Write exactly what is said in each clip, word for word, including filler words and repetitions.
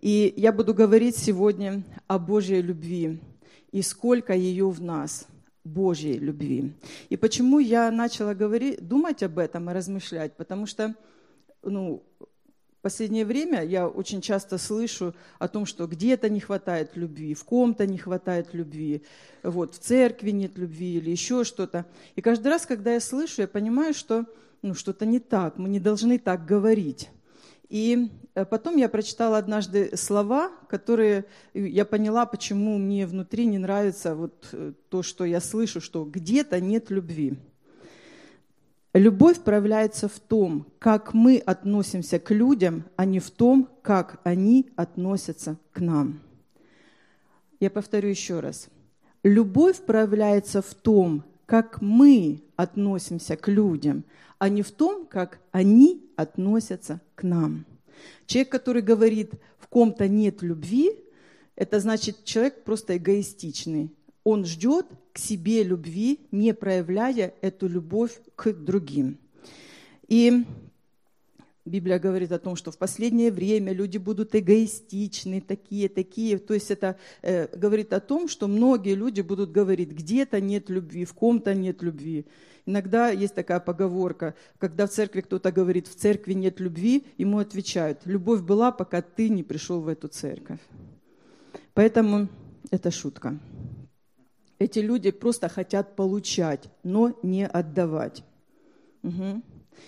И я буду говорить сегодня о Божьей любви и сколько ее в нас, Божьей любви. И почему я начала говорить, думать об этом и размышлять? Потому что ну, в последнее время я очень часто слышу о том, что где-то не хватает любви, в ком-то не хватает любви, вот, в церкви нет любви или еще что-то. И каждый раз, когда я слышу, я понимаю, что ну, что-то не так, мы не должны так говорить. И потом я прочитала однажды слова, которые я поняла, почему мне внутри не нравится вот то, что я слышу, что где-то нет любви. Любовь проявляется в том, как мы относимся к людям, а не в том, как они относятся к нам. Я повторю еще раз. Любовь проявляется в том, как мы относимся к людям, а не в том, как они относятся к нам. Человек, который говорит, в ком-то нет любви, это значит, человек просто эгоистичный. Он ждет к себе любви, не проявляя эту любовь к другим. И Библия говорит о том, что в последнее время люди будут эгоистичны, такие, такие. То есть это э, говорит о том, что многие люди будут говорить, где-то нет любви, в ком-то нет любви. Иногда есть такая поговорка, когда в церкви кто-то говорит, в церкви нет любви, ему отвечают, любовь была, пока ты не пришел в эту церковь. Поэтому это шутка. Эти люди просто хотят получать, но не отдавать. Угу.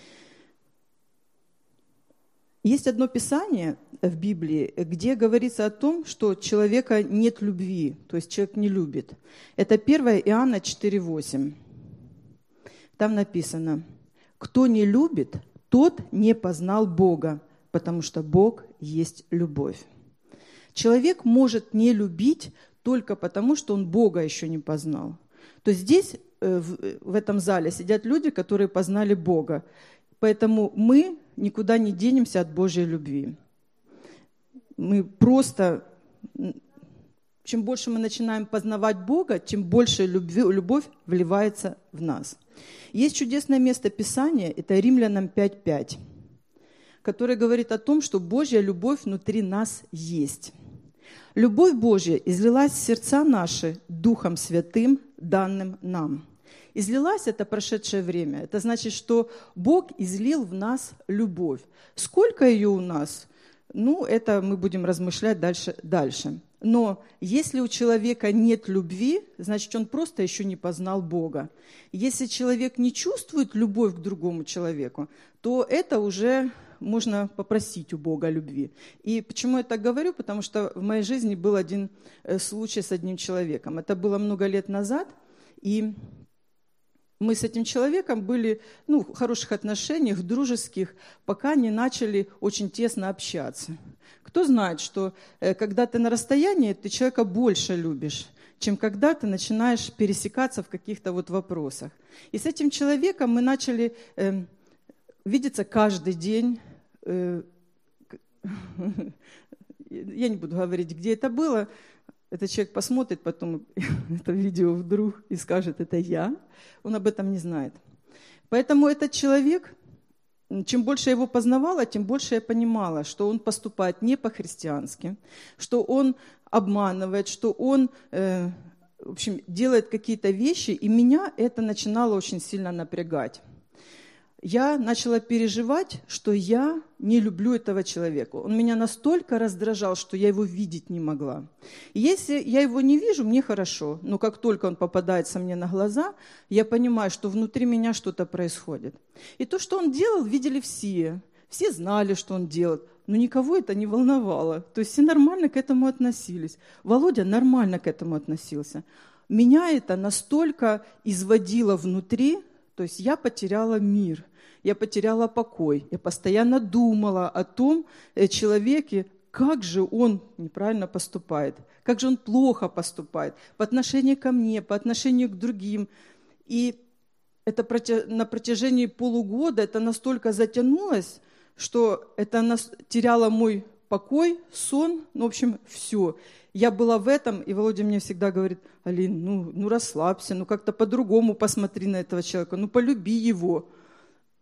Есть одно писание в Библии, где говорится о том, что у человека нет любви, то есть человек не любит. Это первое Иоанна четыре восемь. Там написано, кто не любит, тот не познал Бога, потому что Бог есть любовь. Человек может не любить только потому, что он Бога еще не познал. То есть здесь, в этом зале, сидят люди, которые познали Бога. Поэтому мы никуда не денемся от Божьей любви. Мы просто... Чем больше мы начинаем познавать Бога, тем больше любви, любовь вливается в нас. Есть чудесное место Писания, это Римлянам пять пять, которое говорит о том, что Божья любовь внутри нас есть. Любовь Божья излилась в сердца наши Духом Святым, данным нам. Излилась – это прошедшее время. Это значит, что Бог излил в нас любовь. Сколько ее у нас? Ну, это мы будем размышлять дальше. дальше. Но если у человека нет любви, значит, он просто еще не познал Бога. Если человек не чувствует любовь к другому человеку, то это уже можно попросить у Бога любви. И почему я так говорю? Потому что в моей жизни был один случай с одним человеком. Это было много лет назад, и мы с этим человеком были ну, в хороших отношениях, дружеских, пока не начали очень тесно общаться. Кто знает, что э, когда ты на расстоянии, ты человека больше любишь, чем когда ты начинаешь пересекаться в каких-то вот вопросах. И с этим человеком мы начали э, видеться каждый день. Э, я не буду говорить, где это было. Этот человек посмотрит потом это видео вдруг и скажет, это я. Он об этом не знает. Поэтому этот человек, чем больше я его познавала, тем больше я понимала, что он поступает не по-христиански, что он обманывает, что он э, в общем, делает какие-то вещи, и меня это начинало очень сильно напрягать. Я начала переживать, что я не люблю этого человека. Он меня настолько раздражал, что я его видеть не могла. И если я его не вижу, мне хорошо. Но как только он попадается мне на глаза, я понимаю, что внутри меня что-то происходит. И то, что он делал, видели все. Все знали, что он делает. Но никого это не волновало. То есть все нормально к этому относились. Володя нормально к этому относился. Меня это настолько изводило внутри, то есть я потеряла мир. Я потеряла покой. Я постоянно думала о том человеке, как же он неправильно поступает, как же он плохо поступает по отношению ко мне, по отношению к другим. И это на протяжении полугода это настолько затянулось, что это теряло мой покой, сон, ну, в общем, все. Я была в этом, и Володя мне всегда говорит, Алин, ну, ну расслабься, ну как-то по-другому посмотри на этого человека, ну полюби его.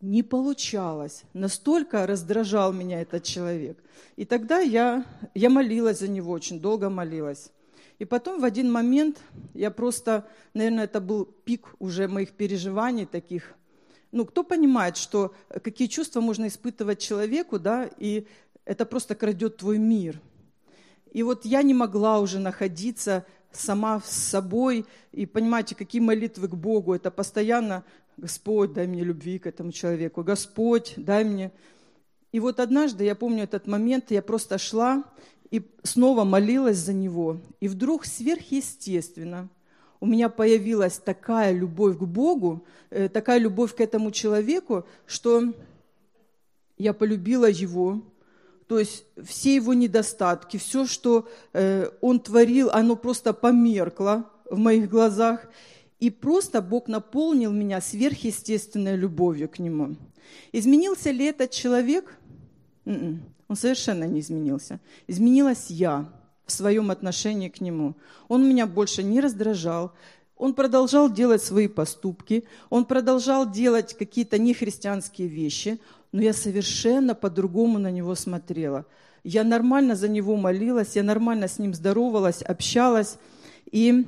не получалось. Настолько раздражал меня этот человек. И тогда я, я молилась за него, очень долго молилась. И потом в один момент я просто, наверное, это был пик уже моих переживаний таких. Ну, кто понимает, что какие чувства можно испытывать человеку, да, и это просто крадет твой мир. И вот я не могла уже находиться сама с собой. И понимаете, какие молитвы к Богу. Это постоянно: Господь, дай мне любви к этому человеку. Господь, дай мне. И вот однажды, я помню этот момент, я просто шла и снова молилась за него. И вдруг сверхъестественно у меня появилась такая любовь к Богу, такая любовь к этому человеку, что я полюбила его. То есть все его недостатки, все, что э, он творил, оно просто померкло в моих глазах. И просто Бог наполнил меня сверхъестественной любовью к нему. Изменился ли этот человек? Он совершенно не изменился. Изменилась я в своем отношении к нему. Он меня больше не раздражал. Он продолжал делать свои поступки. Он продолжал делать какие-то нехристианские вещи. Но я совершенно по-другому на него смотрела. Я нормально за него молилась, я нормально с ним здоровалась, общалась. И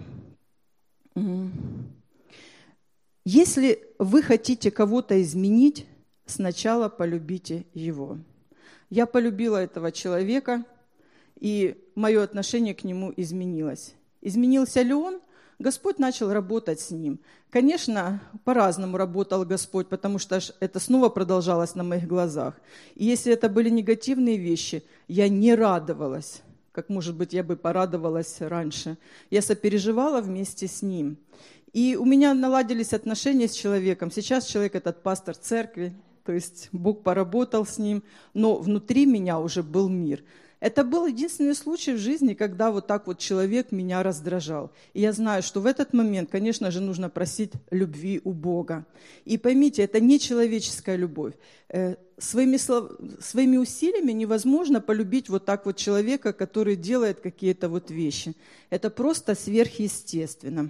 если вы хотите кого-то изменить, сначала полюбите его. Я полюбила этого человека, и мое отношение к нему изменилось. Изменился ли он? Господь начал работать с ним. Конечно, по-разному работал Господь, потому что это снова продолжалось на моих глазах. И если это были негативные вещи, я не радовалась, как, может быть, я бы порадовалась раньше. Я сопереживала вместе с ним. И у меня наладились отношения с человеком. Сейчас человек этот пастор церкви, то есть Бог поработал с ним, но внутри меня уже был мир. Это был единственный случай в жизни, когда вот так вот человек меня раздражал. И я знаю, что в этот момент, конечно же, нужно просить любви у Бога. И поймите, это не человеческая любовь. Своими, слов... Своими усилиями невозможно полюбить вот так вот человека, который делает какие-то вот вещи. Это просто сверхъестественно.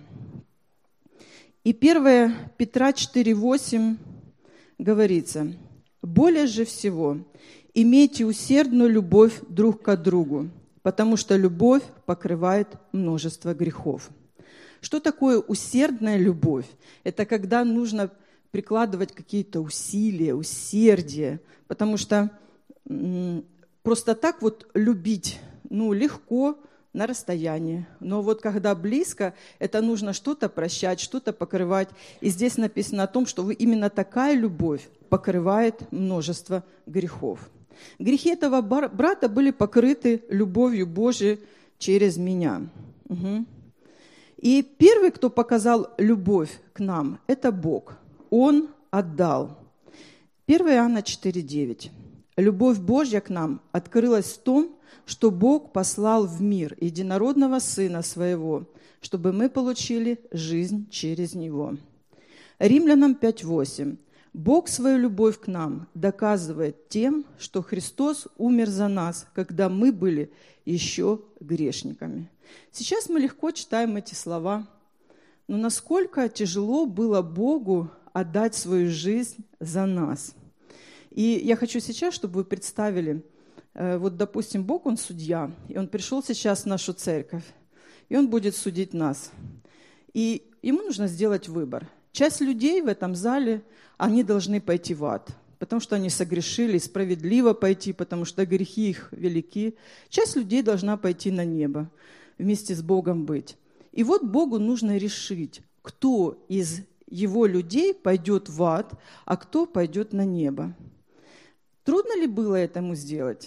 И первое Петра четыре восемь говорится: «Более же всего имейте усердную любовь друг к другу, потому что любовь покрывает множество грехов». Что такое усердная любовь? Это когда нужно прикладывать какие-то усилия, усердие, потому что м- просто так вот любить, ну, легко на расстоянии. Но вот когда близко, это нужно что-то прощать, что-то покрывать. И здесь написано о том, что вы, именно такая любовь покрывает множество грехов. Грехи этого брата были покрыты любовью Божией через меня. Угу. И первый, кто показал любовь к нам, это Бог. Он отдал. первое Иоанна четыре девять. Любовь Божья к нам открылась в том, что Бог послал в мир единородного Сына Своего, чтобы мы получили жизнь через Него. Римлянам пять восемь. Бог свою любовь к нам доказывает тем, что Христос умер за нас, когда мы были еще грешниками. Сейчас мы легко читаем эти слова, но насколько тяжело было Богу отдать свою жизнь за нас. И я хочу сейчас, чтобы вы представили, вот, допустим, Бог, Он судья, и Он пришел сейчас в нашу церковь, и Он будет судить нас. И Ему нужно сделать выбор. Часть людей в этом зале, они должны пойти в ад, потому что они согрешили, справедливо пойти, потому что грехи их велики. Часть людей должна пойти на небо, вместе с Богом быть. И вот Богу нужно решить, кто из Его людей пойдет в ад, а кто пойдет на небо. Трудно ли было этому сделать?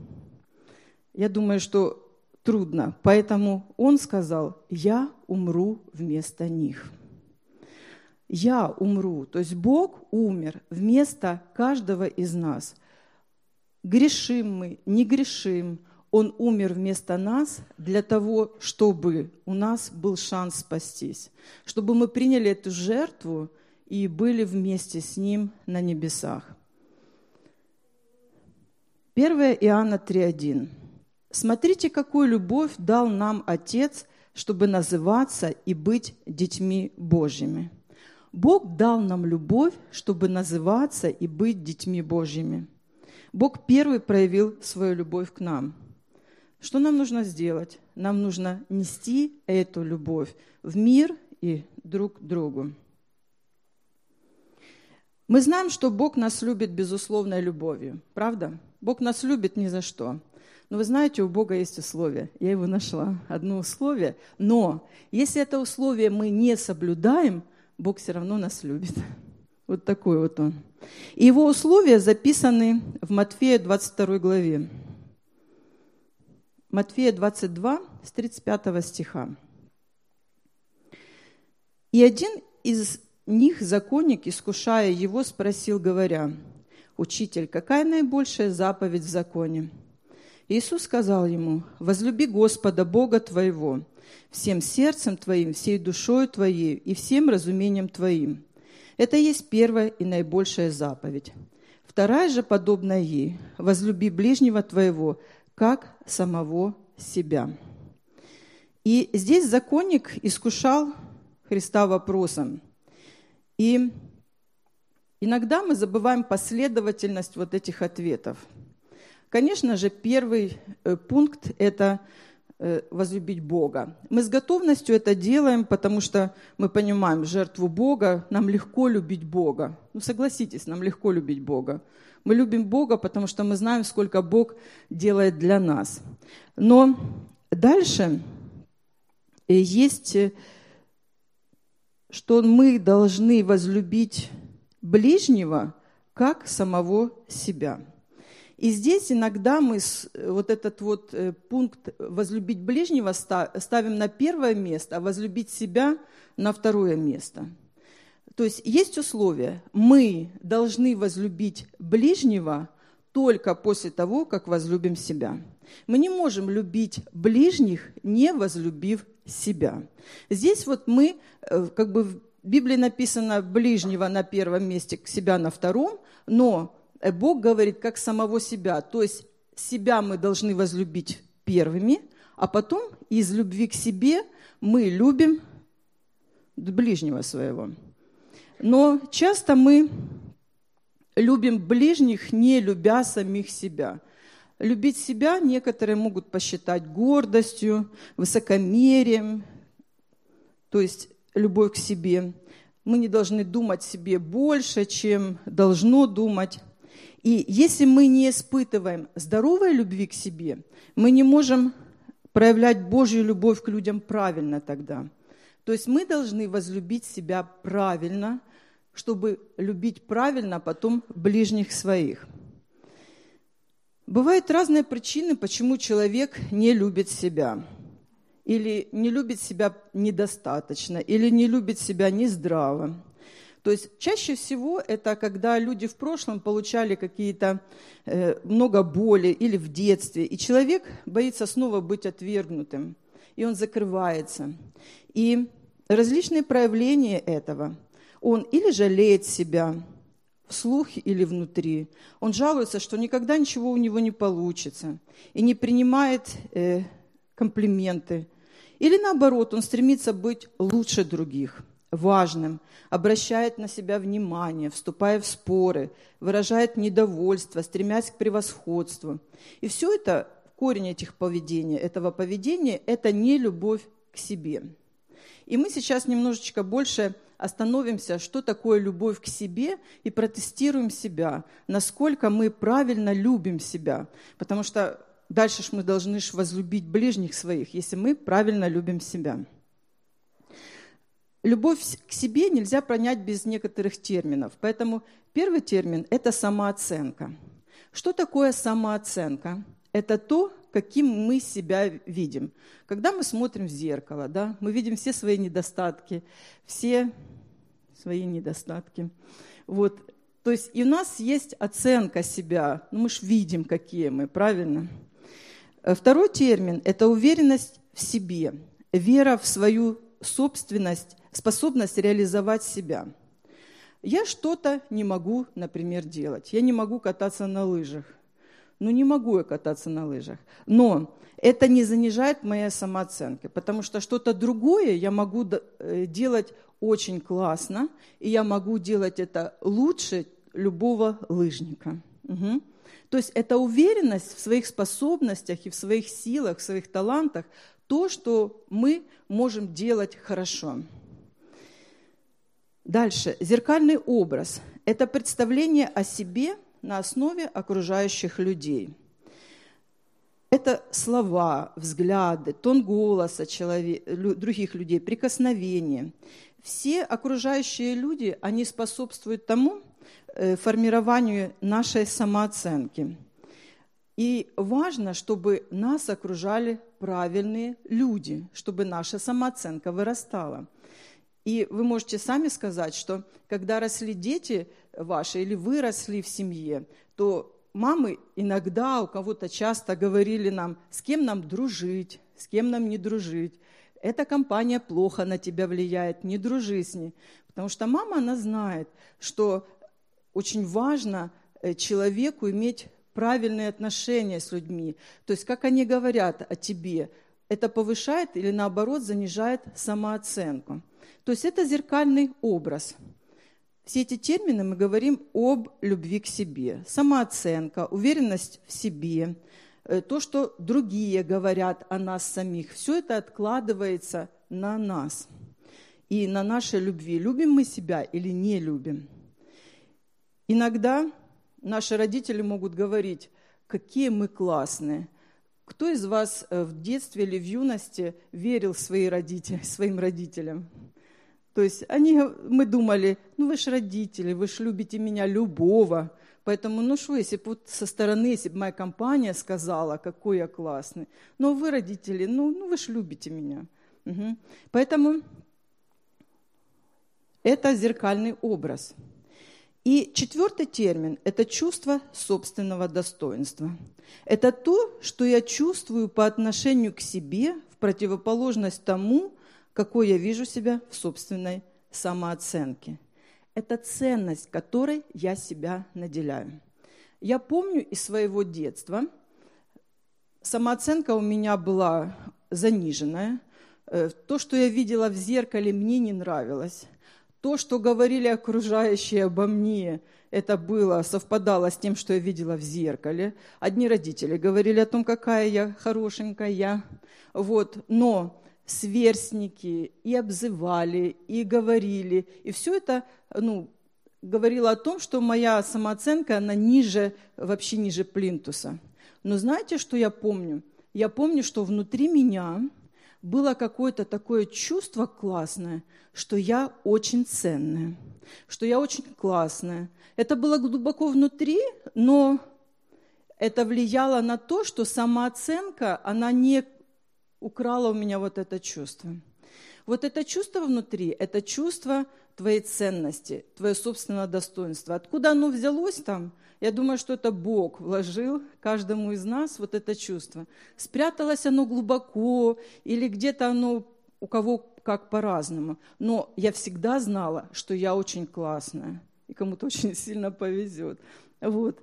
Я думаю, что трудно. Поэтому Он сказал: «Я умру вместо них». Я умру. То есть Бог умер вместо каждого из нас. Грешим мы, не грешим. Он умер вместо нас для того, чтобы у нас был шанс спастись. Чтобы мы приняли эту жертву и были вместе с Ним на небесах. первое Иоанна три один. «Смотрите, какую любовь дал нам Отец, чтобы называться и быть детьми Божьими». Бог дал нам любовь, чтобы называться и быть детьми Божьими. Бог первый проявил свою любовь к нам. Что нам нужно сделать? Нам нужно нести эту любовь в мир и друг к другу. Мы знаем, что Бог нас любит безусловной любовью. Правда? Бог нас любит ни за что. Но вы знаете, у Бога есть условие. Я его нашла, одно условие. Но если это условие мы не соблюдаем, Бог все равно нас любит. Вот такой вот он. И его условия записаны в Матфея двадцать второй главе. Матфея двадцать два, с тридцать пятого стиха. «И один из них, законник, искушая его, спросил, говоря: „Учитель, какая наибольшая заповедь в законе?“ Иисус сказал ему: „Возлюби Господа Бога твоего всем сердцем твоим, всей душою твоей и всем разумением твоим. Это есть первая и наибольшая заповедь. Вторая же, подобная ей: возлюби ближнего твоего, как самого себя“». И здесь законник искушал Христа вопросом. И иногда мы забываем последовательность вот этих ответов. Конечно же, первый пункт – это возлюбить Бога. Мы с готовностью это делаем, потому что мы понимаем жертву Бога, нам легко любить Бога. Ну, согласитесь, нам легко любить Бога. Мы любим Бога, потому что мы знаем, сколько Бог делает для нас. Но дальше есть, что мы должны возлюбить ближнего, как самого себя. И здесь иногда мы вот этот вот пункт «возлюбить ближнего» ставим на первое место, а «возлюбить себя» на второе место. То есть есть условия. Мы должны возлюбить ближнего только после того, как возлюбим себя. Мы не можем любить ближних, не возлюбив себя. Здесь вот мы, как бы в Библии написано ближнего на первом месте, себя на втором, но Бог говорит как самого себя. То есть себя мы должны возлюбить первыми, а потом из любви к себе мы любим ближнего своего. Но часто мы любим ближних, не любя самих себя. Любить себя некоторые могут посчитать гордостью, высокомерием, то есть любовь к себе. Мы не должны думать себе больше, чем должно думать. И если мы не испытываем здоровой любви к себе, мы не можем проявлять Божью любовь к людям правильно тогда. То есть мы должны возлюбить себя правильно, чтобы любить правильно, а потом ближних своих. Бывают разные причины, почему человек не любит себя. Или не любит себя недостаточно, или не любит себя нездраво. То есть чаще всего это когда люди в прошлом получали какие-то э, много боли или в детстве, и человек боится снова быть отвергнутым, и он закрывается. И различные проявления этого. Он или жалеет себя вслух или внутри. Он жалуется, что никогда ничего у него не получится, и не принимает э, комплименты. Или наоборот, он стремится быть лучше других, важным, обращает на себя внимание, вступая в споры, выражает недовольство, стремясь к превосходству. И все это, корень этих поведений, этого поведения, это не любовь к себе. И мы сейчас немножечко больше остановимся, что такое любовь к себе, и протестируем себя, насколько мы правильно любим себя. Потому что дальше ж мы должны ж возлюбить ближних своих, если мы правильно любим себя. Любовь к себе нельзя понять без некоторых терминов. Поэтому первый термин – это самооценка. Что такое самооценка? Это то, каким мы себя видим. Когда мы смотрим в зеркало, да, мы видим все свои недостатки, все свои недостатки. Вот. То есть и у нас есть оценка себя. Ну, мы же видим, какие мы, правильно? Второй термин – это уверенность в себе, вера в свою собственность, способность реализовать себя. Я что-то не могу, например, делать. Я не могу кататься на лыжах. Ну, не могу я кататься на лыжах. Но это не занижает моей самооценки, потому что что-то другое я могу делать очень классно, и я могу делать это лучше любого лыжника. Угу. То есть это уверенность в своих способностях и в своих силах, в своих талантах, то, что мы можем делать хорошо. Дальше. Зеркальный образ – это представление о себе на основе окружающих людей. Это слова, взгляды, тон голоса человек, других людей, прикосновения. Все окружающие люди, они способствуют тому э, формированию нашей самооценки. И важно, чтобы нас окружали правильные люди, чтобы наша самооценка вырастала. И вы можете сами сказать, что когда росли дети ваши или вы росли в семье, то мамы иногда, у кого-то часто говорили нам, с кем нам дружить, с кем нам не дружить. Эта компания плохо на тебя влияет, не дружи с ней. Потому что мама, она знает, что очень важно человеку иметь правильные отношения с людьми. То есть, как они говорят о тебе, это повышает или, наоборот, занижает самооценку. То есть это зеркальный образ. Все эти термины мы говорим об любви к себе. Самооценка, уверенность в себе, то, что другие говорят о нас самих, все это откладывается на нас и на нашей любви. Любим мы себя или не любим? Иногда наши родители могут говорить, какие мы классные. Кто из вас в детстве или в юности верил свои родители, своим родителям? То есть они, мы думали, ну вы ж родители, вы ж любите меня любого. Поэтому, ну что, если бы вот со стороны, если бы моя компания сказала, какой я классный. Но вы, родители, ну, ну вы ж любите меня. Угу. Поэтому это зеркальный образ. И четвертый термин – это чувство собственного достоинства. Это то, что я чувствую по отношению к себе в противоположность тому, какой я вижу себя в собственной самооценке. Это ценность, которой я себя наделяю. Я помню из своего детства, самооценка у меня была заниженная. То, что я видела в зеркале, мне не нравилось. То, что говорили окружающие обо мне, это было, совпадало с тем, что я видела в зеркале. Одни родители говорили о том, какая я хорошенькая. Вот. Но сверстники и обзывали, и говорили. И все это ну, говорило о том, что моя самооценка, она ниже, вообще ниже плинтуса. Но знаете, что я помню? Я помню, что внутри меня было какое-то такое чувство классное, что я очень ценная, что я очень классная. Это было глубоко внутри, но это влияло на то, что самооценка, она не украла у меня вот это чувство. Вот это чувство внутри, это чувство твоей ценности, твое собственное достоинство. Откуда оно взялось там? Я думаю, что это Бог вложил каждому из нас вот это чувство. Спряталось оно глубоко или где-то оно у кого как по-разному. Но я всегда знала, что я очень классная. И кому-то очень сильно повезет. Вот.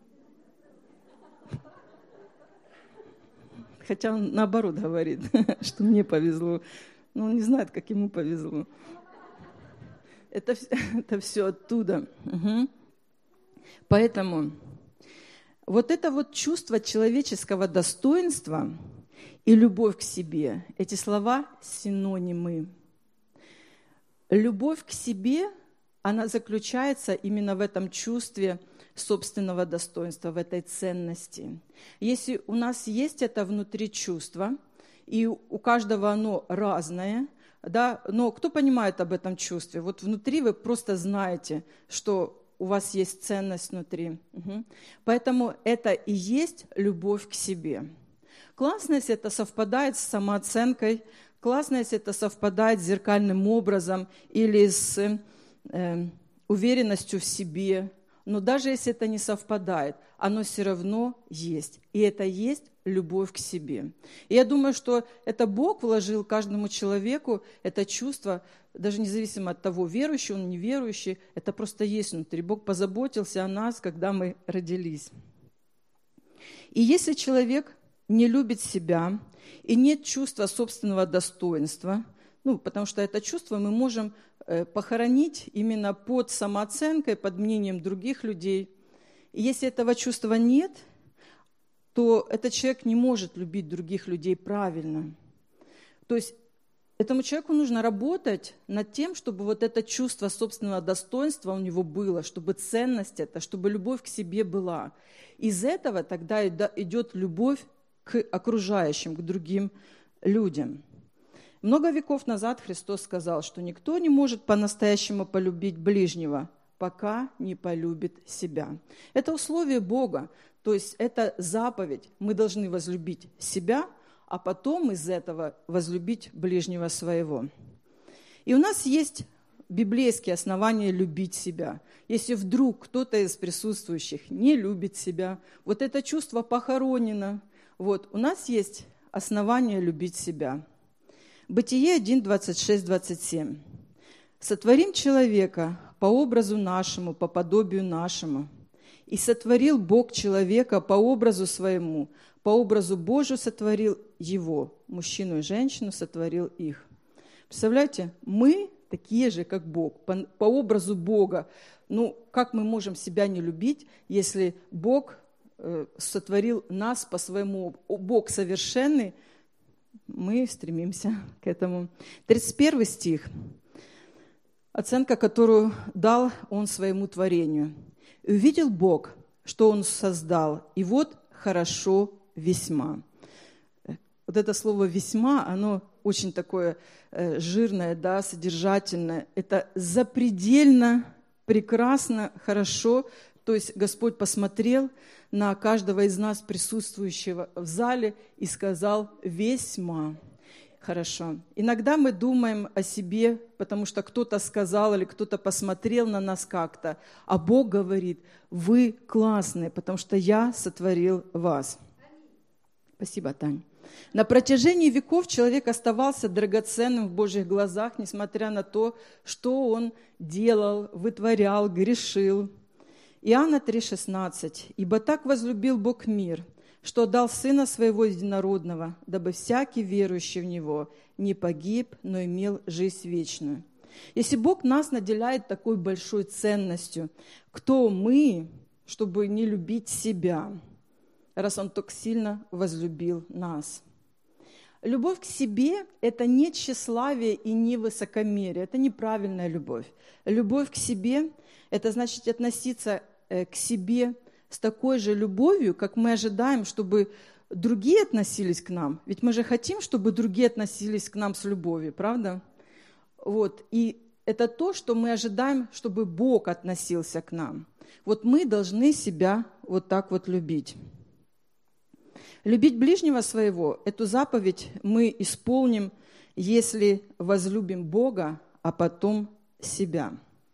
Хотя он наоборот говорит, что мне повезло. Но он не знает, как ему повезло. Это, это все оттуда. Угу. Поэтому вот это вот чувство человеческого достоинства и любовь к себе, эти слова синонимы. Любовь к себе, она заключается именно в этом чувстве собственного достоинства, в этой ценности. Если у нас есть это внутри чувство, и у каждого оно разное, да, но кто понимает об этом чувстве? Вот внутри вы просто знаете, что у вас есть ценность внутри. Угу. Поэтому это и есть любовь к себе. Классно, если это совпадает с самооценкой, классно, если это совпадает с зеркальным образом или с э, уверенностью в себе. Но даже если это не совпадает, оно все равно есть. И это есть любовь к себе. И я думаю, что это Бог вложил каждому человеку это чувство, даже независимо от того, верующий он, неверующий, это просто есть внутри. Бог позаботился о нас, когда мы родились. И если человек не любит себя и нет чувства собственного достоинства, ну, потому что это чувство мы можем э, похоронить именно под самооценкой, под мнением других людей. И если этого чувства нет, то этот человек не может любить других людей правильно. То есть этому человеку нужно работать над тем, чтобы вот это чувство собственного достоинства у него было, чтобы ценность это, чтобы любовь к себе была. Из этого тогда идет любовь к окружающим, к другим людям. Много веков назад Христос сказал, что никто не может по-настоящему полюбить ближнего, пока не полюбит себя. Это условие Бога, то есть это заповедь. Мы должны возлюбить себя, а потом из этого возлюбить ближнего своего. И у нас есть библейские основания любить себя. Если вдруг кто-то из присутствующих не любит себя, вот это чувство похоронено, вот, у нас есть основания любить себя. Бытие один, двадцать шесть, двадцать семь. «Сотворим человека по образу нашему, по подобию нашему. И сотворил Бог человека по образу своему, по образу Божию сотворил его, мужчину и женщину сотворил их». Представляете, мы такие же, как Бог, по, по образу Бога. Ну, как мы можем себя не любить, если Бог э, сотворил нас по своему, Бог совершенный, мы стремимся к этому. тридцать первый стих. Оценка, которую дал Он своему творению. «И увидел Бог, что Он создал, и вот хорошо весьма». Вот это слово «весьма», оно очень такое э, жирное, да, содержательное. Это запредельно прекрасно, хорошо. То есть Господь посмотрел на каждого из нас, присутствующего в зале, и сказал «весьма». Хорошо. Иногда мы думаем о себе, потому что кто-то сказал или кто-то посмотрел на нас как-то, а Бог говорит, вы классные, потому что я сотворил вас. Спасибо, Тань. На протяжении веков человек оставался драгоценным в Божьих глазах, несмотря на то, что он делал, вытворял, грешил. Иоанна три шестнадцать. «Ибо так возлюбил Бог мир, что отдал Сына Своего Единородного, дабы всякий верующий в Него не погиб, но имел жизнь вечную». Если Бог нас наделяет такой большой ценностью, кто мы, чтобы не любить себя, раз Он так сильно возлюбил нас? Любовь к себе – это не тщеславие и не высокомерие, это неправильная любовь. Любовь к себе – это значит относиться к себе с такой же любовью, как мы ожидаем, чтобы другие относились к нам. Ведь мы же хотим, чтобы другие относились к нам с любовью, правда? Вот. И это то, что мы ожидаем, чтобы Бог относился к нам. Вот мы должны себя вот так вот любить. Любить ближнего своего, эту заповедь мы исполним, если возлюбим Бога, а потом себя.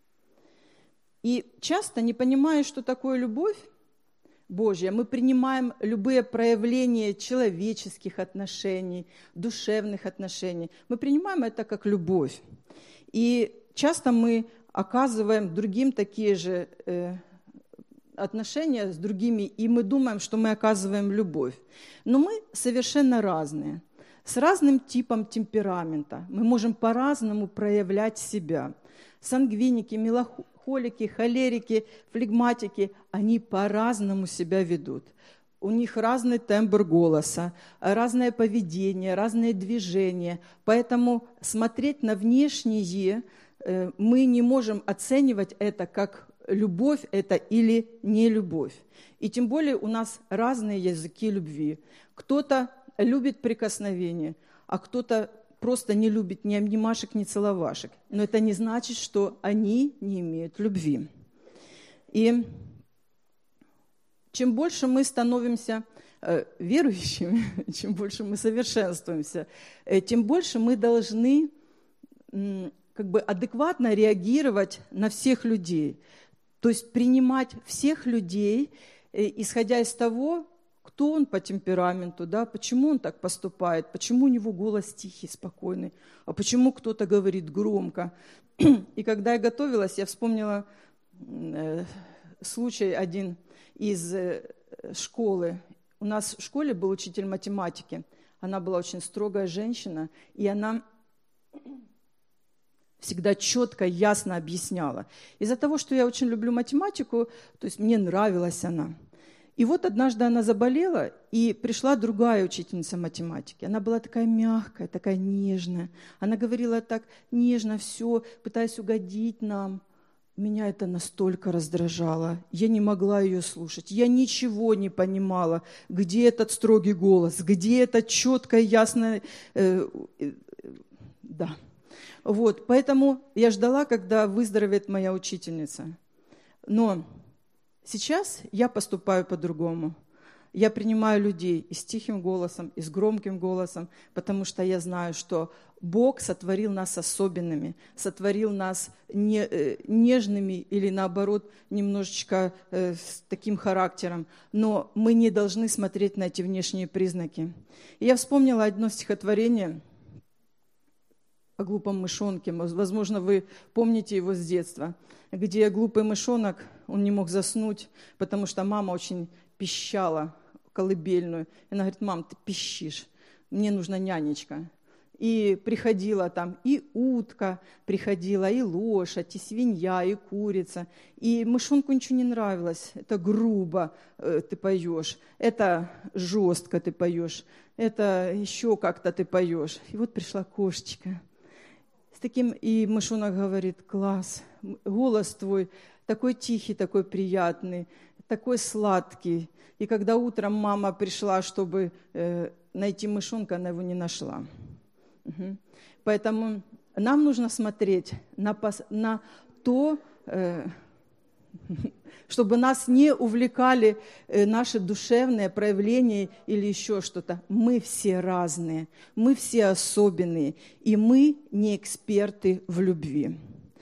И часто, не понимая, что такое любовь Божья, мы принимаем любые проявления человеческих отношений, душевных отношений. Мы принимаем это как любовь. И часто мы оказываем другим такие же э, отношения с другими, и мы думаем, что мы оказываем любовь. Но мы совершенно разные, с разным типом темперамента. Мы можем по-разному проявлять себя. Сангвиники, меланхолики, холерики, флегматики, они по-разному себя ведут. У них разный тембр голоса, разное поведение, разные движения. Поэтому смотреть на внешнее мы не можем оценивать это как любовь это или не любовь. И тем более у нас разные языки любви. Кто-то любит прикосновение, а кто-то просто не любит ни обнимашек, ни целовашек. Но это не значит, что они не имеют любви. И чем больше мы становимся э, верующими, чем больше мы совершенствуемся, э, тем больше мы должны э, как бы адекватно реагировать на всех людей. То есть принимать всех людей, э, исходя из того, кто он по темпераменту, да, почему он так поступает, почему у него голос тихий, спокойный, а почему кто-то говорит громко. И когда я готовилась, я вспомнила э, случай один из э, школы. у нас в школе был учитель математики. Она была очень строгая женщина, и она всегда четко, ясно объясняла. Из-за того, что я очень люблю математику, то есть мне нравилась она. И вот однажды она заболела, и пришла другая учительница математики. Она была такая мягкая, такая нежная. Она говорила так нежно все, пытаясь угодить нам. Меня это настолько раздражало. Я не могла ее слушать. Я ничего не понимала, где этот строгий голос, где это четкое, ясное... Э, э, да. Вот, поэтому я ждала, когда выздоровеет моя учительница. Но сейчас я поступаю по-другому. Я принимаю людей и с тихим голосом, и с громким голосом, потому что я знаю, что Бог сотворил нас особенными, сотворил нас не, э, нежными или, наоборот, немножечко э, с таким характером. Но мы не должны смотреть на эти внешние признаки. И я вспомнила одно стихотворение о глупом мышонке. Возможно, вы помните его с детства, где глупый мышонок, он не мог заснуть, потому что мама очень пищала колыбельную. И она говорит: мам, ты пищишь, мне нужна нянечка. И приходила там и утка, приходила и лошадь, и свинья, и курица. И мышонку ничего не нравилось. Это грубо э, ты поешь, это жестко ты поешь, это еще как-то ты поешь. И вот пришла кошечка. С таким, и мышонок говорит: класс, голос твой такой тихий, такой приятный, такой сладкий. И когда утром мама пришла, чтобы э, найти мышонка, она его не нашла. Угу. Поэтому нам нужно смотреть на, на то, э, чтобы нас не увлекали э, наши душевные проявления или еще что-то. Мы все разные, мы все особенные, и мы не эксперты в любви.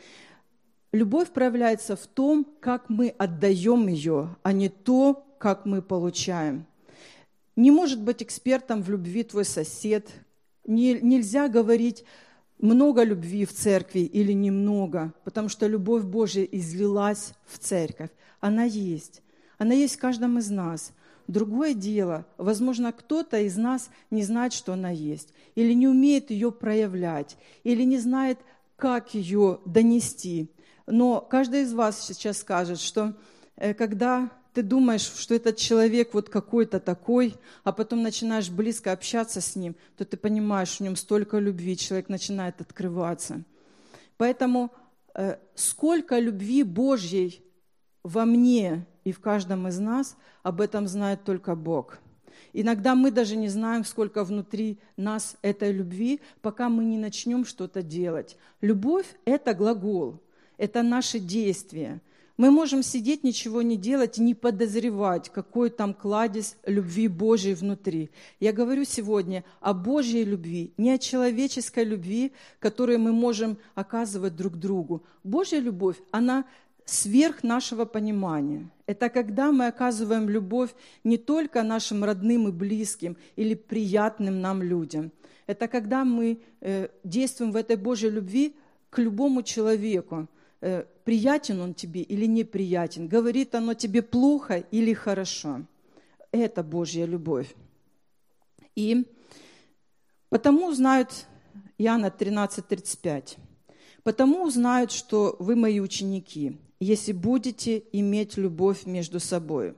Любовь проявляется в том, как мы отдаем ее, а не то, как мы получаем. Не может быть экспертом в любви твой сосед. Не, нельзя говорить много любви в церкви или немного, потому что любовь Божья излилась в церковь. Она есть. Она есть в каждом из нас. Другое дело, возможно, кто-то из нас не знает, что она есть, или не умеет ее проявлять, или не знает, как ее донести. Но каждый из вас сейчас скажет, что э, когда ты думаешь, что этот человек вот какой-то такой, а потом начинаешь близко общаться с ним, то ты понимаешь, в нем столько любви, человек начинает открываться. Поэтому э, сколько любви Божьей во мне и в каждом из нас, об этом знает только Бог. Иногда мы даже не знаем, сколько внутри нас этой любви, пока мы не начнем что-то делать. Любовь – это глагол, это наши действия. Мы можем сидеть, ничего не делать и не подозревать, какой там кладезь любви Божьей внутри. Я говорю сегодня о Божьей любви, не о человеческой любви, которую мы можем оказывать друг другу. Божья любовь, она сверх нашего понимания. Это когда мы оказываем любовь не только нашим родным и близким или приятным нам людям. Это когда мы э, действуем в этой Божьей любви к любому человеку. Приятен он тебе или неприятен, говорит оно тебе плохо или хорошо. Это Божья любовь. И потому узнают, Иоанна тринадцать тридцать пять, потому узнают, что вы мои ученики, если будете иметь любовь между собой.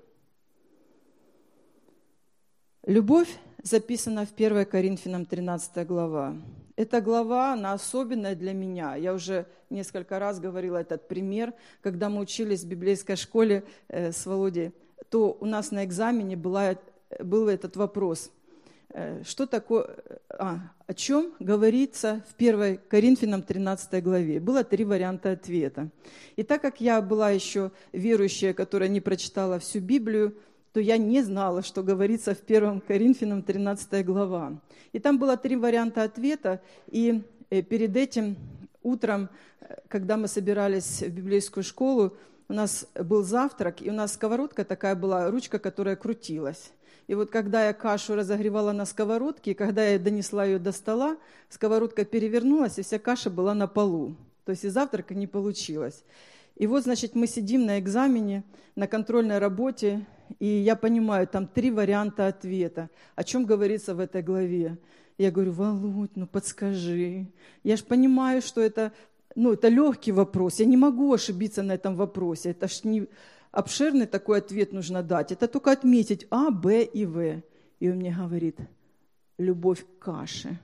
Любовь записана в первое Коринфянам тринадцатая глава. Эта глава, она особенная для меня. Я уже несколько раз говорила этот пример. Когда мы учились в библейской школе э, с Володей, то у нас на экзамене была, был этот вопрос. Э, что такое, а, о чем говорится в первое Коринфянам тринадцатой главе? Было три варианта ответа. И так как я была еще верующая, которая не прочитала всю Библию, то я не знала, что говорится в первое Коринфянам тринадцатая глава. И там было три варианта ответа, и перед этим утром, когда мы собирались в библейскую школу, у нас был завтрак, и у нас сковородка такая была, ручка, которая крутилась. И вот когда я кашу разогревала на сковородке, и когда я донесла ее до стола, сковородка перевернулась, и вся каша была на полу. То есть и завтрака не получилось. И вот, значит, мы сидим на экзамене, на контрольной работе, и я понимаю, там три варианта ответа. О чем говорится в этой главе? Я говорю: Володь, ну подскажи. Я же понимаю, что это, ну, это легкий вопрос. Я не могу ошибиться на этом вопросе. Это ж не обширный такой ответ нужно дать. Это только отметить А, Б и В. И он мне говорит: любовь к каше.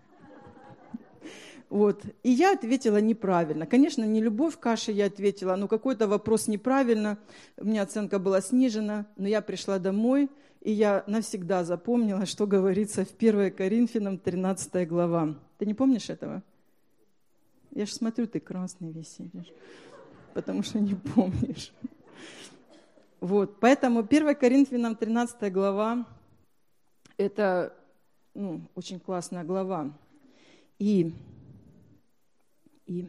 Вот. И я ответила неправильно. Конечно, не любовь к каше я ответила, но какой-то вопрос неправильно. У меня оценка была снижена, но я пришла домой, и я навсегда запомнила, что говорится в первое Коринфянам тринадцатая глава. Ты не помнишь этого? Я же смотрю, ты красный весь сидишь, потому что не помнишь. Вот. Поэтому первое Коринфянам тринадцатая глава – это, ну, очень классная глава. И... И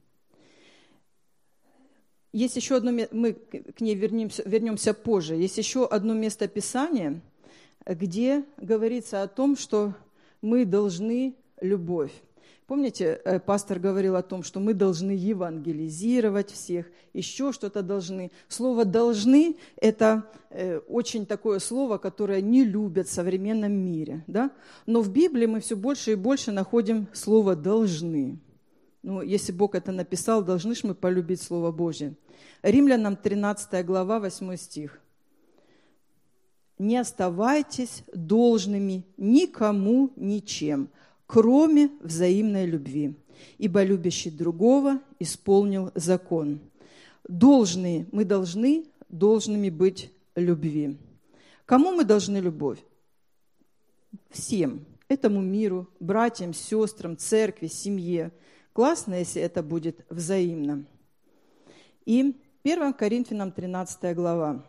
есть еще одно, мы к ней вернемся, вернемся позже, есть еще одно место Писания, где говорится о том, что мы должны любовь. Помните, пастор говорил о том, что мы должны евангелизировать всех, еще что-то должны. Слово «должны» – это очень такое слово, которое не любят в современном мире. Да? Но в Библии мы все больше и больше находим слово «должны». Ну, если Бог это написал, должны ж мы полюбить Слово Божье. Римлянам тринадцатая глава, восьмой стих. «Не оставайтесь должными никому ничем, кроме взаимной любви, ибо любящий другого исполнил закон». Должные, мы должны должными быть любви. Кому мы должны любовь? Всем. Этому миру, братьям, сестрам, церкви, семье. Классно, если это будет взаимно. И первое Коринфянам тринадцатая глава.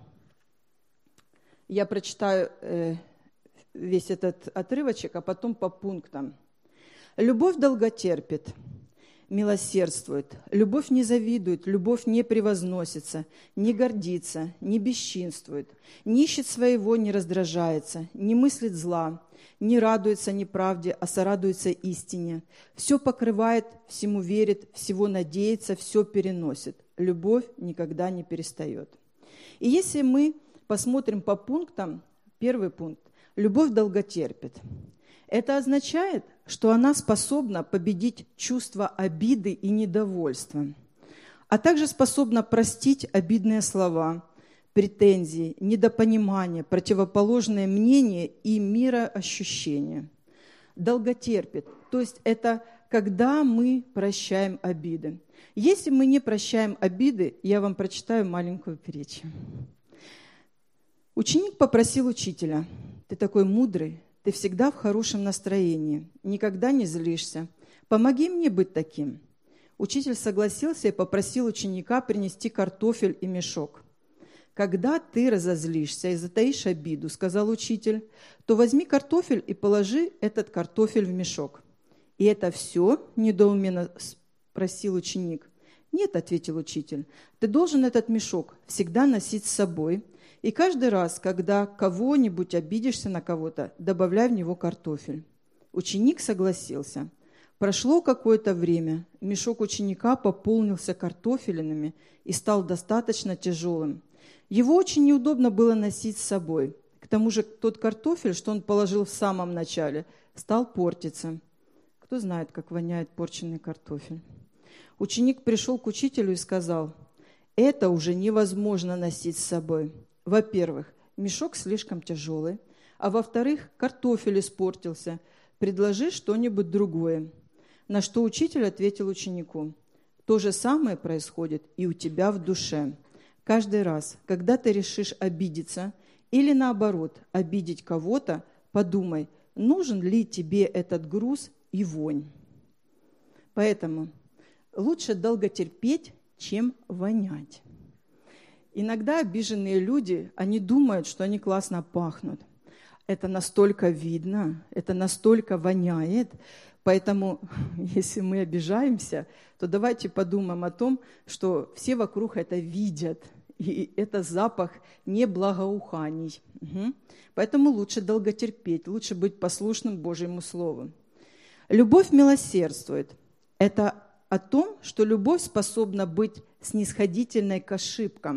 Я прочитаю э, весь этот отрывочек, а потом по пунктам. «Любовь долготерпит, милосердствует, любовь не завидует, любовь не превозносится, не гордится, не бесчинствует, не ищет своего, не раздражается, не мыслит зла, не радуется неправде, а сорадуется истине. Все покрывает, всему верит, всего надеется, все переносит. Любовь никогда не перестает». И если мы посмотрим по пунктам, первый пункт – любовь долготерпит. Это означает, что она способна победить чувство обиды и недовольства, а также способна простить обидные слова, претензии, недопонимания, противоположные мнения и мироощущения. Долготерпит, то есть это когда мы прощаем обиды. Если мы не прощаем обиды, я вам прочитаю маленькую притчу. Ученик попросил учителя: «Ты такой мудрый, ты всегда в хорошем настроении, никогда не злишься. Помоги мне быть таким». Учитель согласился и попросил ученика принести картофель и мешок. «Когда ты разозлишься и затаишь обиду, — сказал учитель, — то возьми картофель и положи этот картофель в мешок». «И это все?» – недоуменно спросил ученик. «Нет, — ответил учитель, — ты должен этот мешок всегда носить с собой, и каждый раз, когда кого-нибудь обидишься на кого-то, добавляй в него картофель». Ученик согласился. Прошло какое-то время, мешок ученика пополнился картофелинами и стал достаточно тяжелым. Его очень неудобно было носить с собой. К тому же тот картофель, что он положил в самом начале, стал портиться. Кто знает, как воняет порченный картофель? Ученик пришел к учителю и сказал: «Это уже невозможно носить с собой. Во-первых, мешок слишком тяжелый, а во-вторых, картофель испортился. Предложи что-нибудь другое». На что учитель ответил ученику: «То же самое происходит и у тебя в душе. Каждый раз, когда ты решишь обидеться или, наоборот, обидеть кого-то, подумай, нужен ли тебе этот груз и вонь». Поэтому лучше долго терпеть, чем вонять. Иногда обиженные люди, они думают, что они классно пахнут. Это настолько видно, это настолько воняет. Поэтому, если мы обижаемся, то давайте подумаем о том, что все вокруг это видят. И это запах неблагоуханий. Угу. Поэтому лучше долго терпеть, лучше быть послушным Божьему Слову. Любовь милосердствует. Это о том, что любовь способна быть снисходительной к ошибкам.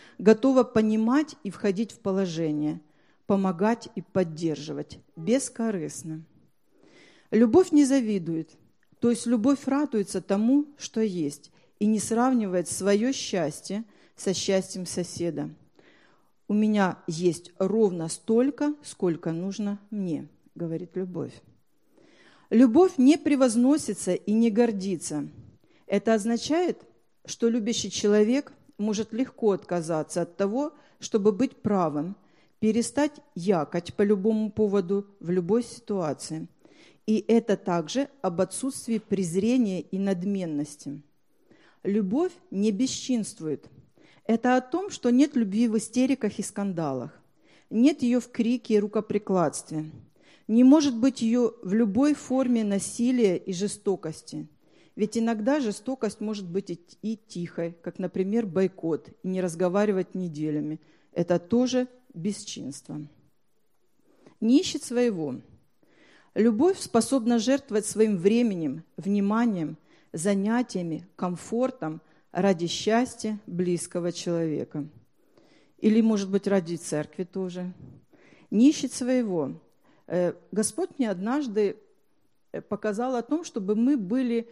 готова понимать и входить в положение, помогать и поддерживать, бескорыстно. Любовь не завидует, то есть любовь радуется тому, что есть, и не сравнивает свое счастье со счастьем соседа. «У меня есть ровно столько, сколько нужно мне», говорит любовь. Любовь не превозносится и не гордится. Это означает, что любящий человек может легко отказаться от того, чтобы быть правым, перестать якать по любому поводу в любой ситуации. И это также об отсутствии презрения и надменности. Любовь не бесчинствует. Это о том, что нет любви в истериках и скандалах, нет ее в крике и рукоприкладстве, не может быть ее в любой форме насилия и жестокости. Ведь иногда жестокость может быть и, и тихой, как, например, бойкот, и не разговаривать неделями. Это тоже бесчинство. Не ищет своего. Любовь способна жертвовать своим временем, вниманием, занятиями, комфортом ради счастья близкого человека. Или, может быть, ради церкви тоже. Не ищет своего. Господь мне однажды показал о том, чтобы мы были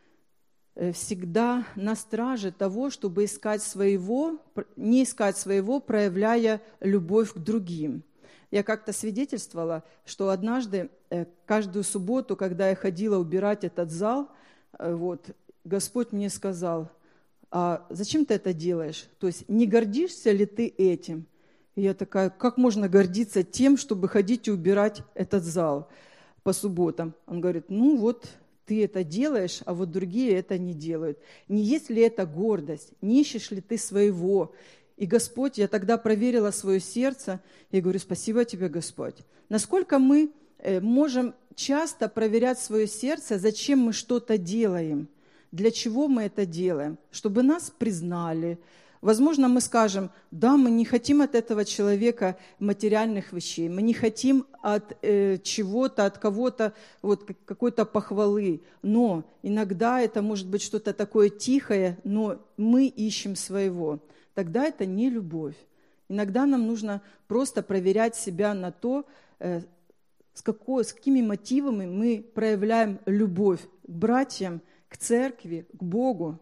всегда на страже того, чтобы искать своего, не искать своего, проявляя любовь к другим. Я как-то свидетельствовала, что однажды, каждую субботу, когда я ходила убирать этот зал, вот, Господь мне сказал: а зачем ты это делаешь? То есть не гордишься ли ты этим? И я такая: как можно гордиться тем, чтобы ходить и убирать этот зал по субботам? Он говорит: ну вот ты это делаешь, а вот другие это не делают. Не есть ли это гордость? Не ищешь ли ты своего? И Господь, я тогда проверила свое сердце, и говорю: спасибо тебе, Господь. Насколько мы можем часто проверять свое сердце, зачем мы что-то делаем, для чего мы это делаем, чтобы нас признали. Возможно, мы скажем: да, мы не хотим от этого человека материальных вещей, мы не хотим от э, чего-то, от кого-то вот, какой-то похвалы, но иногда это может быть что-то такое тихое, но мы ищем своего. Тогда это не любовь. Иногда нам нужно просто проверять себя на то, э, с, какой, с какими мотивами мы проявляем любовь к братьям, к церкви, к Богу.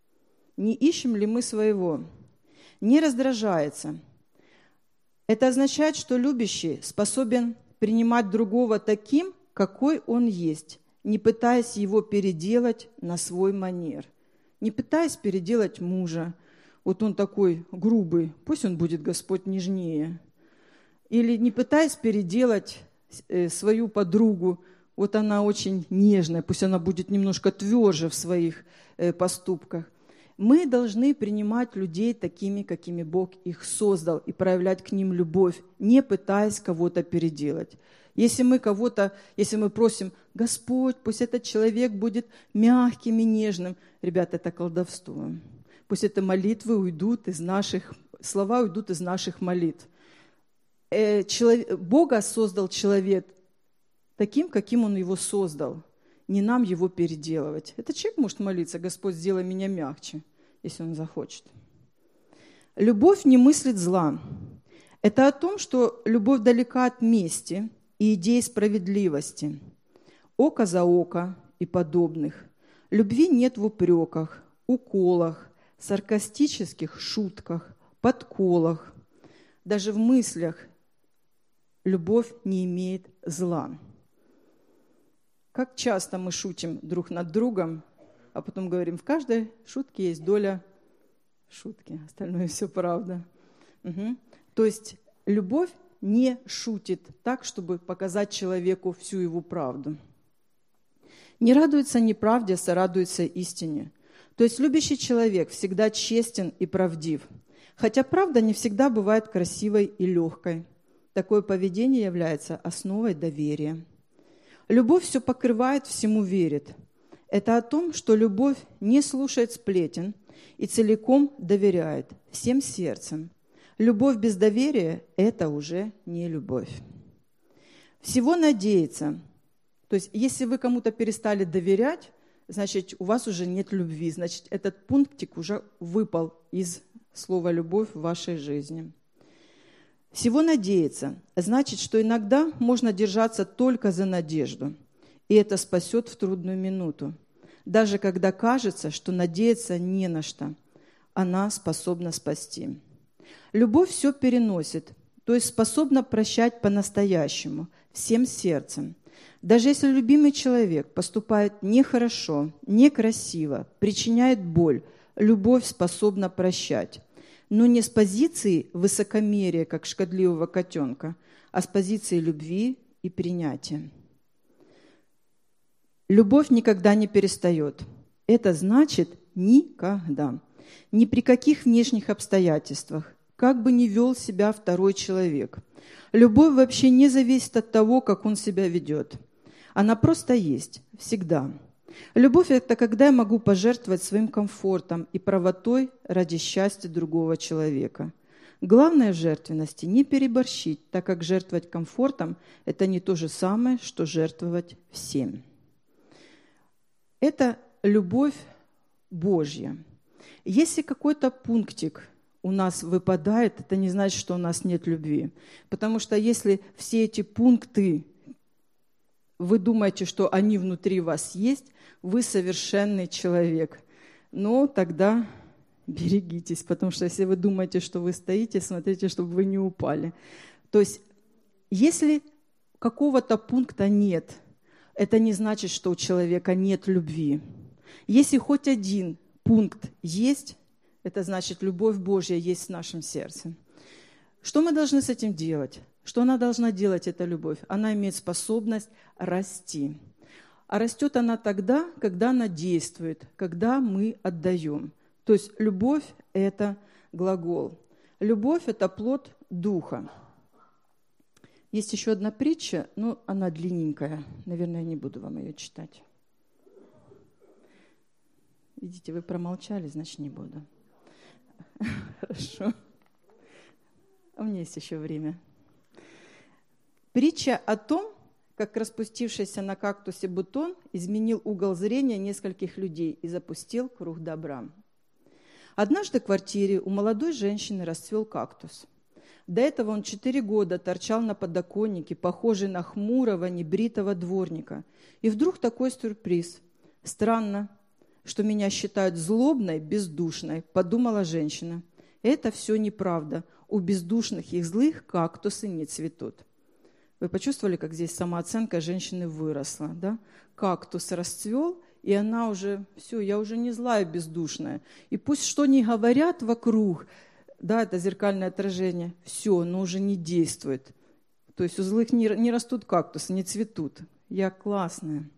Не ищем ли мы своего? Не раздражается. Это означает, что любящий способен принимать другого таким, какой он есть, не пытаясь его переделать на свой манер, не пытаясь переделать мужа. Вот он такой грубый, пусть он будет, Господь, нежнее. Или не пытаясь переделать свою подругу, вот она очень нежная, пусть она будет немножко тверже в своих поступках. Мы должны принимать людей такими, какими Бог их создал, и проявлять к ним любовь, не пытаясь кого-то переделать. Если мы кого-то, если мы просим: Господь, пусть этот человек будет мягким и нежным, ребята, это колдовство. Пусть эти молитвы уйдут из наших, слова уйдут из наших молитв. Э, человек, Бога создал человек таким, каким Он его создал. Не нам его переделывать. Этот человек может молиться: Господь, сделай меня мягче, если он захочет. Любовь не мыслит зла. Это о том, что любовь далека от мести и идей справедливости, око за око и подобных. Любви нет в упреках, уколах, саркастических шутках, подколах. Даже в мыслях любовь не имеет зла. Как часто мы шутим друг над другом, а потом говорим: в каждой шутке есть доля шутки, остальное все правда. Угу. То есть любовь не шутит так, чтобы показать человеку всю его правду. Не радуется неправде, сорадуется истине. То есть любящий человек всегда честен и правдив, хотя правда не всегда бывает красивой и легкой. Такое поведение является основой доверия. Любовь все покрывает, всему верит. Это о том, что любовь не слушает сплетен и целиком доверяет всем сердцем. Любовь без доверия – это уже не любовь. Всего надеяться. То есть, если вы кому-то перестали доверять, значит, у вас уже нет любви. Значит, этот пунктик уже выпал из слово «любовь» в вашей жизни. Всего надеяться значит, что иногда можно держаться только за надежду, и это спасет в трудную минуту. Даже когда кажется, что надеяться не на что, она способна спасти. Любовь все переносит, то есть способна прощать по-настоящему, всем сердцем. Даже если любимый человек поступает нехорошо, некрасиво, причиняет боль, любовь способна прощать. Но не с позиции высокомерия, как шкодливого котенка, а с позиции любви и принятия. Любовь никогда не перестает. Это значит никогда. Ни при каких внешних обстоятельствах, как бы ни вел себя второй человек. Любовь вообще не зависит от того, как он себя ведет. Она просто есть, всегда. Любовь – это когда я могу пожертвовать своим комфортом и правотой ради счастья другого человека. Главное в жертвенности – не переборщить, так как жертвовать комфортом – это не то же самое, что жертвовать всем. Это любовь Божья. Если какой-то пунктик у нас выпадает, это не значит, что у нас нет любви. Потому что если все эти пункты, вы думаете, что они внутри вас есть, вы совершенный человек. Но тогда берегитесь, потому что если вы думаете, что вы стоите, смотрите, чтобы вы не упали. То есть, если какого-то пункта нет, это не значит, что у человека нет любви. Если хоть один пункт есть, это значит, любовь Божья есть в нашем сердце. Что мы должны с этим делать? Что она должна делать, эта любовь? Она имеет способность расти. А растет она тогда, когда она действует, когда мы отдаем. То есть любовь – это глагол. Любовь – это плод Духа. Есть еще одна притча, но она длинненькая. Наверное, я не буду вам ее читать. Видите, вы промолчали, значит, не буду. Хорошо. У меня есть еще время. Притча о том, как распустившийся на кактусе бутон изменил угол зрения нескольких людей и запустил круг добра. Однажды в квартире у молодой женщины расцвел кактус. До этого он четыре года торчал на подоконнике, похожий на хмурого, небритого дворника. И вдруг такой сюрприз. Странно, что меня считают злобной, бездушной, подумала женщина. Это все неправда. У бездушных и злых кактусы не цветут. Вы почувствовали, как здесь самооценка женщины выросла, да? Кактус расцвел, и она уже, все, я уже не злая, бездушная. И пусть что ни говорят вокруг, да, это зеркальное отражение, все, оно уже не действует. То есть у злых не, не растут кактусы, не цветут. Я классная.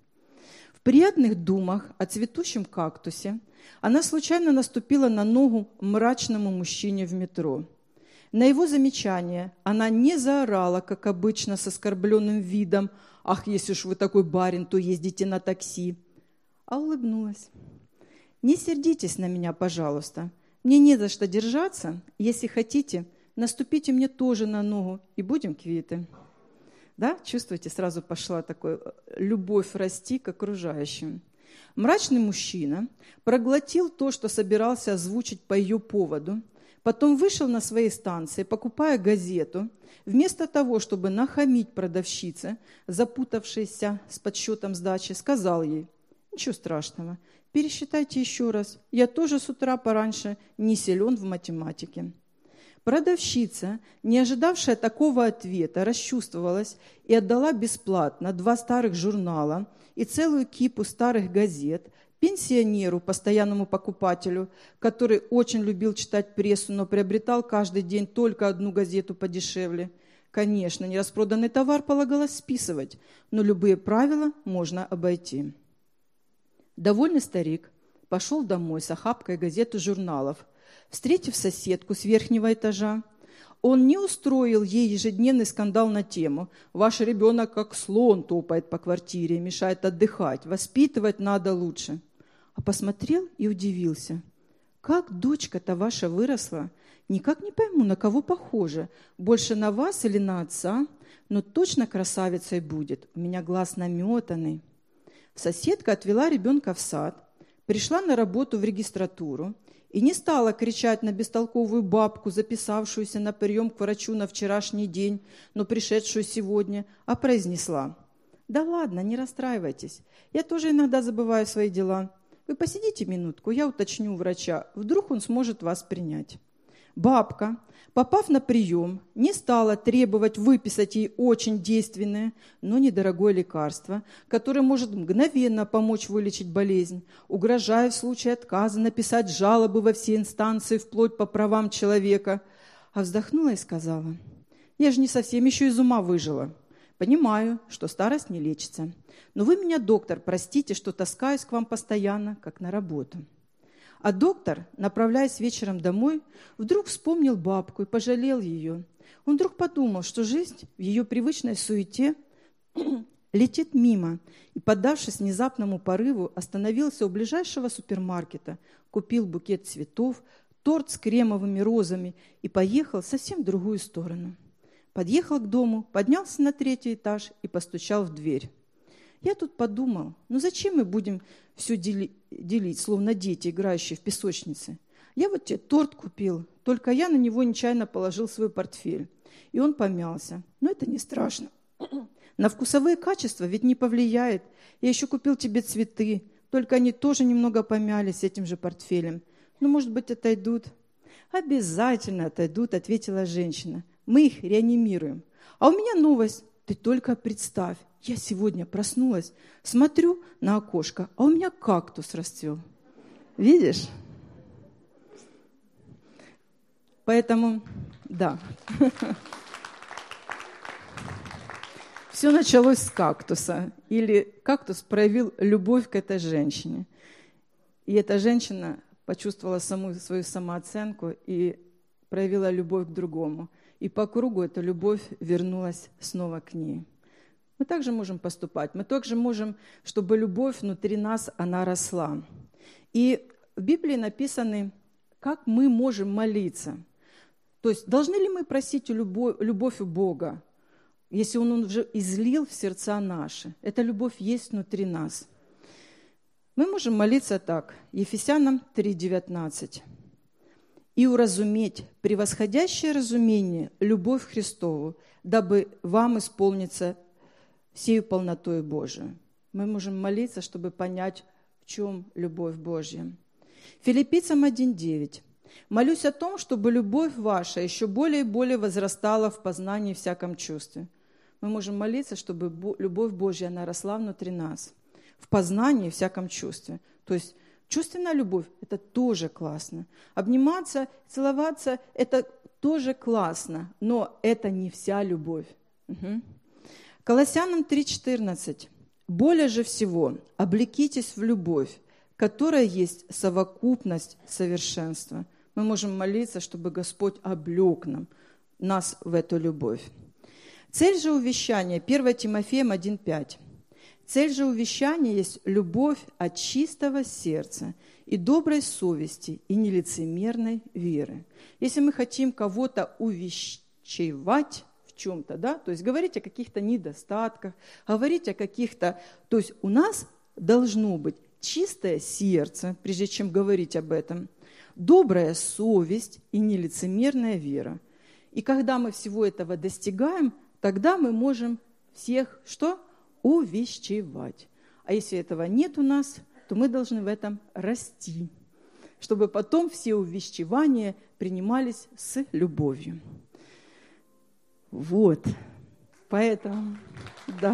В приятных думах о цветущем кактусе она случайно наступила на ногу мрачному мужчине в метро. На его замечание она не заорала, как обычно, с оскорбленным видом: «Ах, если уж вы такой барин, то ездите на такси», а улыбнулась. «Не сердитесь на меня, пожалуйста. Мне не за что держаться. Если хотите, наступите мне тоже на ногу, и будем квиты». Да, чувствуете, сразу пошла такая любовь расти к окружающим. Мрачный мужчина проглотил то, что собирался озвучить по ее поводу, потом вышел на своей станции, покупая газету, вместо того, чтобы нахамить продавщице, запутавшейся с подсчетом сдачи, сказал ей: «Ничего страшного, пересчитайте еще раз, я тоже с утра пораньше не силен в математике». Продавщица, не ожидавшая такого ответа, расчувствовалась и отдала бесплатно два старых журнала и целую кипу старых газет пенсионеру, постоянному покупателю, который очень любил читать прессу, но приобретал каждый день только одну газету подешевле. Конечно, нераспроданный товар полагалось списывать, но любые правила можно обойти. Довольный старик пошел домой с охапкой газет и журналов. Встретив соседку с верхнего этажа, он не устроил ей ежедневный скандал на тему: «Ваш ребенок как слон топает по квартире, мешает отдыхать, воспитывать надо лучше». А посмотрел и удивился: «Как дочка-то ваша выросла? Никак не пойму, на кого похожа. Больше на вас или на отца? Но точно красавицей будет. У меня глаз наметанный». Соседка отвела ребенка в сад, пришла на работу в регистратуру И не стала кричать на бестолковую бабку, записавшуюся на прием к врачу на вчерашний день, но пришедшую сегодня, а произнесла: «Да ладно, не расстраивайтесь, я тоже иногда забываю свои дела. Вы посидите минутку, я уточню у врача, вдруг он сможет вас принять». Бабка, попав на прием, не стала требовать выписать ей очень действенное, но недорогое лекарство, которое может мгновенно помочь вылечить болезнь, угрожая в случае отказа написать жалобы во все инстанции вплоть по правам человека, а вздохнула и сказала: «Я же не совсем еще из ума выжила. Понимаю, что старость не лечится, но вы меня, доктор, простите, что таскаюсь к вам постоянно, как на работу». А доктор, направляясь вечером домой, вдруг вспомнил бабку и пожалел ее. Он вдруг подумал, что жизнь в ее привычной суете летит мимо, и, поддавшись внезапному порыву, остановился у ближайшего супермаркета, купил букет цветов, торт с кремовыми розами и поехал совсем в другую сторону. Подъехал к дому, поднялся на третий этаж и постучал в дверь. Я тут подумал, ну зачем мы будем все дели- делить, словно дети, играющие в песочнице? Я вот тебе торт купил, только я на него нечаянно положил свой портфель, и он помялся. Но это не страшно. На вкусовые качества ведь не повлияет. Я еще купил тебе цветы, только они тоже немного помялись этим же портфелем. Ну, может быть, отойдут? Обязательно отойдут, ответила женщина. Мы их реанимируем. А у меня новость. Ты только представь. Я сегодня проснулась, смотрю на окошко, а у меня кактус расцвел. Видишь? Поэтому, да. Все началось с кактуса. Или кактус проявил любовь к этой женщине. И эта женщина почувствовала саму свою самооценку и проявила любовь к другому. И по кругу эта любовь вернулась снова к ней. Мы также можем поступать. Мы также можем, чтобы любовь внутри нас, она росла. И в Библии написано, как мы можем молиться. То есть, должны ли мы просить любовь, любовь у Бога, если Он уже излил в сердца наши? Эта любовь есть внутри нас. Мы можем молиться так. Ефесянам три девятнадцать. «И уразуметь превосходящее разумение любовь Христову, дабы вам исполниться всею полнотой Божией». Мы можем молиться, чтобы понять, в чем любовь Божья. Филиппийцам один девять. «Молюсь о том, чтобы любовь ваша еще более и более возрастала в познании всяком чувстве». Мы можем молиться, чтобы любовь Божья, она росла внутри нас, в познании всяком чувстве. То есть чувственная любовь – это тоже классно. Обниматься, целоваться – это тоже классно, но это не вся любовь. Угу. Колоссянам три четырнадцать. «Более же всего облекитесь в любовь, которая есть совокупность совершенства». Мы можем молиться, чтобы Господь облек нам, нас в эту любовь. Цель же увещания, первое Тимофеям один пять. Цель же увещания есть любовь от чистого сердца и доброй совести и нелицемерной веры. Если мы хотим кого-то увещевать в чем-то, да, то есть говорить о каких-то недостатках, говорить о каких-то... То есть у нас должно быть чистое сердце, прежде чем говорить об этом, добрая совесть и нелицемерная вера. И когда мы всего этого достигаем, тогда мы можем всех что? Увещевать. А если этого нет у нас, то мы должны в этом расти, чтобы потом все увещевания принимались с любовью. Вот. Поэтому, да.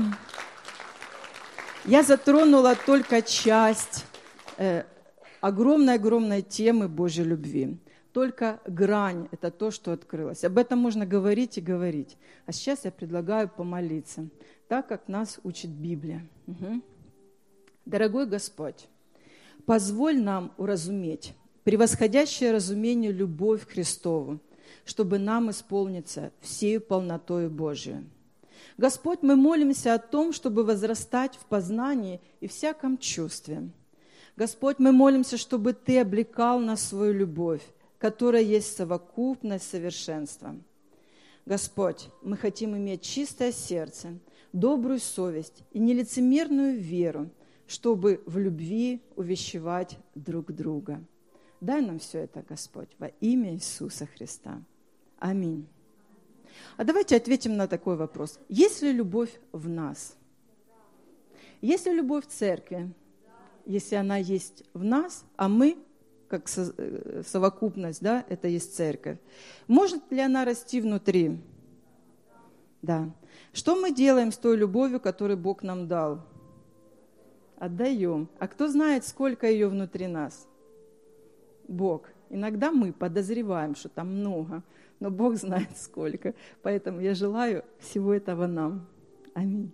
Я затронула только часть э, огромной-огромной темы Божьей любви. Только грань – это то, что открылось. Об этом можно говорить и говорить. А сейчас я предлагаю помолиться, так как нас учит Библия. Угу. Дорогой Господь, позволь нам уразуметь превосходящее разумение любовь к Христову, чтобы нам исполниться всею полнотою Божией. Господь, мы молимся о том, чтобы возрастать в познании и всяком чувстве. Господь, мы молимся, чтобы Ты облекал нас в свою любовь, которая есть совокупность совершенства. Господь, мы хотим иметь чистое сердце, добрую совесть и нелицемерную веру, чтобы в любви увещевать друг друга. Дай нам все это, Господь, во имя Иисуса Христа. Аминь. А давайте ответим на такой вопрос. Есть ли любовь в нас? Есть ли любовь в церкви? Если она есть в нас, а мы, как совокупность, да, это есть церковь. Может ли она расти внутри? Да. Что мы делаем с той любовью, которую Бог нам дал? Отдаем. А кто знает, сколько ее внутри нас? Бог. Иногда мы подозреваем, что там много, но Бог знает сколько. Поэтому я желаю всего этого нам. Аминь.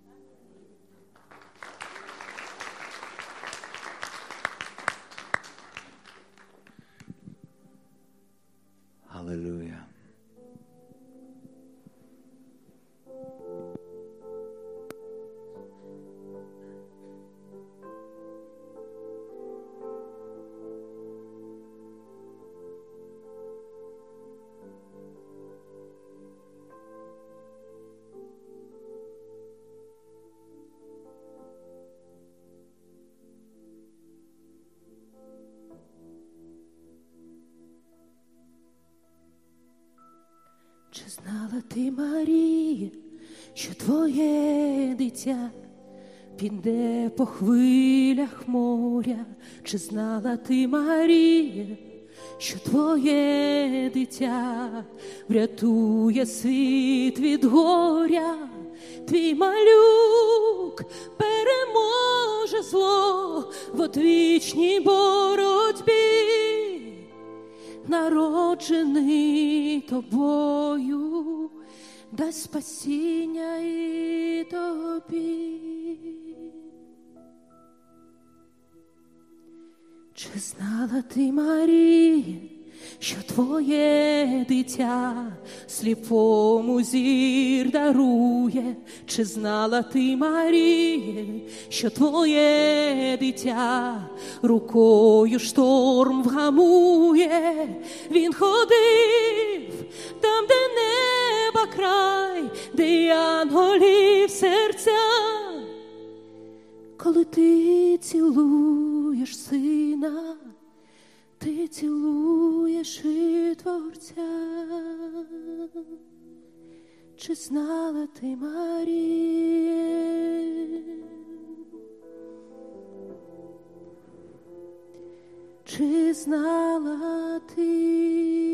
Аллилуйя. Чи знала ти, Марія, що твоє дитя піде по хвилях моря? Чи знала ти, Марія, що твоє дитя врятує світ від горя? Твій малюк переможе зло в одвічній боротьбі. Народжений тобою, дасть спасіння і тобі. Чи знала ти, Марія, що твоє дитя сліпому зір дарує? Чи знала ти, Марія, що твоє дитя рукою шторм вгамує? Він ходив там, де неба край, де янголів серця. Коли ти цілуєш сина, ти цілуєш і Творця. Чи знала ти, Марія? Чи знала ти?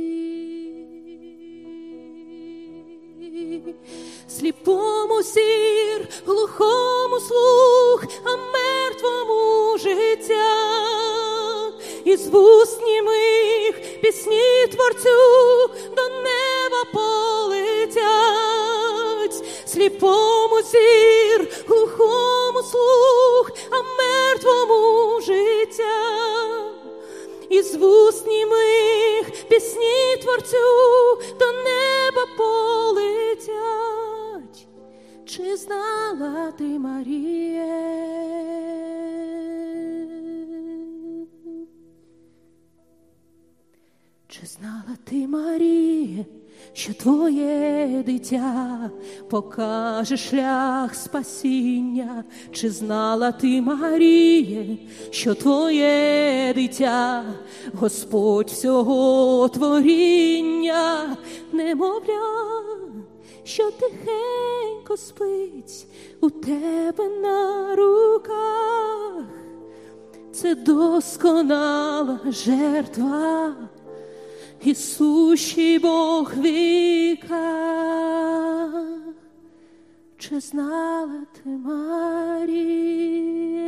Сліпому зір, глухому слух, а мертвому життя. Із вуст німих пісні Творцю до неба полетять. Сліпому зір, глухому слух, а мертвому життя. Із вуст німих пісні Творцю до неба полетять. Чи знала ти, Марія? Чи знала ти, Марія, що твоє дитя покаже шлях спасіння? Чи знала ти, Марія, що твоє дитя Господь всього творіння? Немовля, що тихенько спить у тебе на руках, це досконала жертва, і сущий Бог віка. Чи знала ти, Марія?